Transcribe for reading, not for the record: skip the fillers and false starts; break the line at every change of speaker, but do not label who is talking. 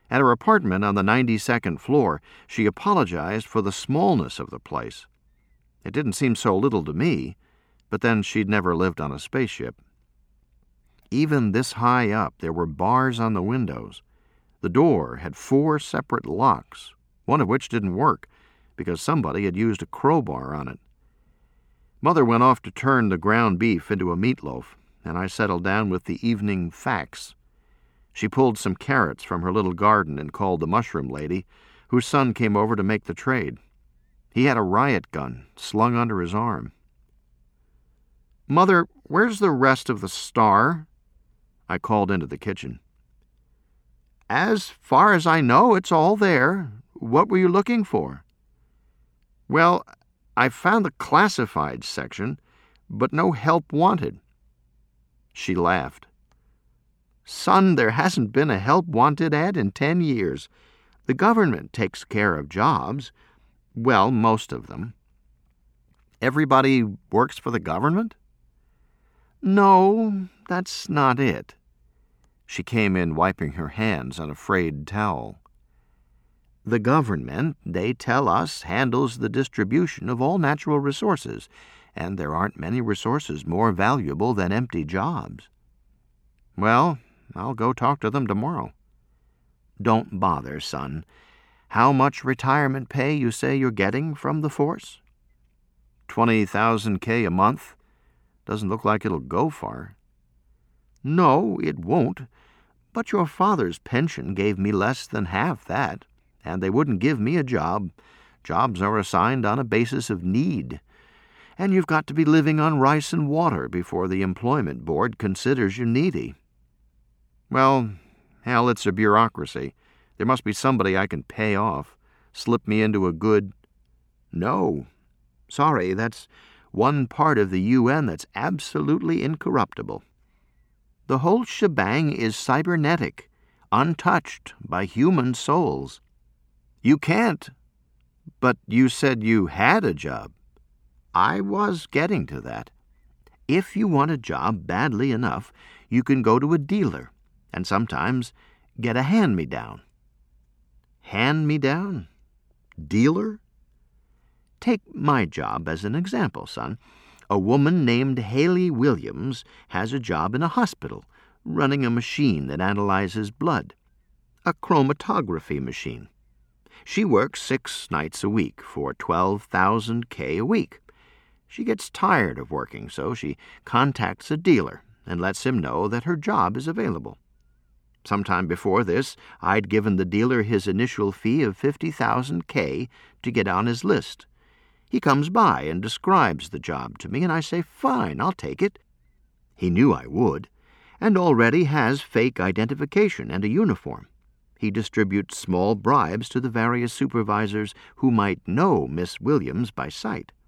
At her apartment on the 92nd floor, she apologized for the smallness of the place. It didn't seem so little to me, but then she'd never lived on a spaceship. Even this high up, there were bars on the windows. The door had 4 separate locks, one of which didn't work because somebody had used a crowbar on it. Mother went off to turn the ground beef into a meatloaf, and I settled down with the evening facts. She pulled some carrots from her little garden and called the mushroom lady, whose son came over to make the trade. He had a riot gun slung under his arm. "Mother, where's the rest of the star?" I called into the kitchen. "As far as I know, it's all there. What were you looking for?" "Well, I found the classified section, but no help wanted." She laughed. "Son, there hasn't been a help wanted ad in 10 years. The government takes care of jobs. Well, most of them." "Everybody works for the government?" "No, that's not it." She came in wiping her hands on a frayed towel. "The government, they tell us, handles the distribution of all natural resources, and there aren't many resources more valuable than empty jobs." "Well, I'll go talk to them tomorrow." "Don't bother, son. How much retirement pay you say you're getting from the force?" 20,000 a month. Doesn't look like it'll go far." "No, it won't. But your father's pension gave me less than half that, and they wouldn't give me a job. Jobs are assigned on a basis of need. And you've got to be living on rice and water before the employment board considers you needy." "Well, hell, it's a bureaucracy. There must be somebody I can pay off. Slip me into a good—" "No. Sorry, that's one part of the UN that's absolutely incorruptible. The whole shebang is cybernetic, untouched by human souls. You can't—" "But you said you had a job." "I was getting to that. If you want a job badly enough, you can go to a dealer and sometimes get a hand-me-down." "Hand-me-down? Dealer?" "Take my job as an example, son. A woman named Haley Williams has a job in a hospital, running a machine that analyzes blood. A chromatography machine. She works 6 nights a week for 12,000 a week. She gets tired of working, so she contacts a dealer and lets him know that her job is available. Sometime before this, I'd given the dealer his initial fee of 50,000 to get on his list. He comes by and describes the job to me, and I say, fine, I'll take it. He knew I would, and already has fake identification and a uniform. He distributes small bribes to the various supervisors who might know Miss Williams by sight.